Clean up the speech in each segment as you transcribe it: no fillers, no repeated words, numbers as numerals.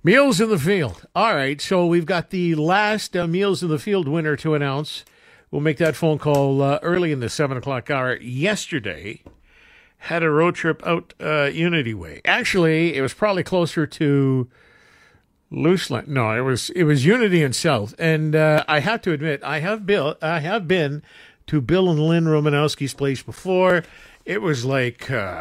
Meals in the Field. All right, so we've got the last Meals in the Field winner to announce. We'll make that phone call early in the 7 o'clock hour. Yesterday, had a road trip out Unity Way. Actually, it was probably closer to Luceland. No, it was Unity and South. And I have to admit, I have been to Bill and Lynn Romanowski's place before. It was like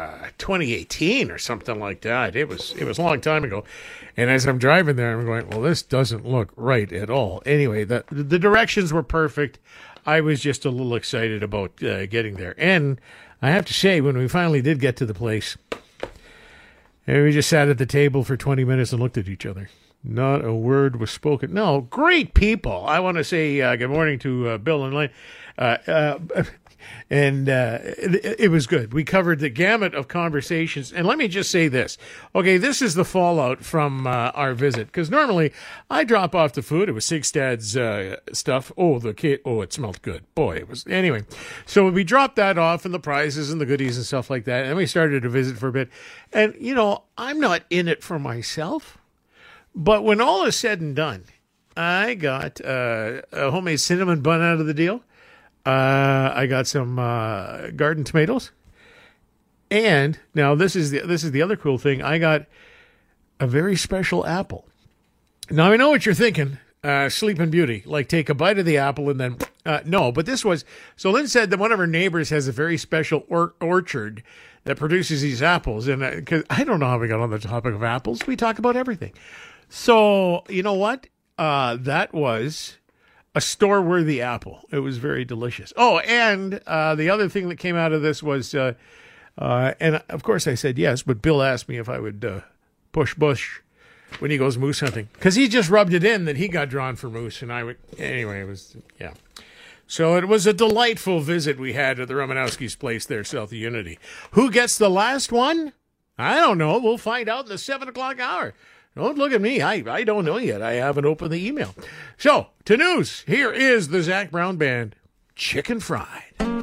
2018 or something like that. It was a long time ago. And as I'm driving there, I'm going, well, this doesn't look right at all. Anyway, the directions were perfect. I was just a little excited about getting there. And I have to say, when we finally did get to the place, and we just sat at the table for 20 minutes and looked at each other. Not a word was spoken. No, great people. I want to say good morning to Bill and Lynn. And it was good. We covered the gamut of conversations. And let me just say this. Okay, this is the fallout from our visit. Because normally I drop off the food. It was Sigstad's stuff. Oh, it smelled good. Boy, it was. Anyway, so we dropped that off and the prizes and the goodies and stuff like that. And we started to visit for a bit. And, I'm not in it for myself. But when all is said and done, I got a homemade cinnamon bun out of the deal. I got some garden tomatoes, and now this is the other cool thing. I got a very special apple. Now I know what you're thinking, Sleeping Beauty, like take a bite of the apple and then no. But this was so. Lynn said that one of her neighbors has a very special orchard that produces these apples, and because I don't know how we got on the topic of apples, we talk about everything. So you know what? That was a store-worthy apple. It was very delicious. Oh, and the other thing that came out of this was, and of course I said yes, but Bill asked me if I would push Bush when he goes moose hunting. Because he just rubbed it in that he got drawn for moose, and I would, anyway, it was, yeah. So it was a delightful visit we had at the Romanowski's place there, South of Unity. Who gets the last one? I don't know. We'll find out in the 7 o'clock hour. Don't look at me. I don't know yet. I haven't opened the email. So, to news, here is the Zac Brown Band, Chicken Fried.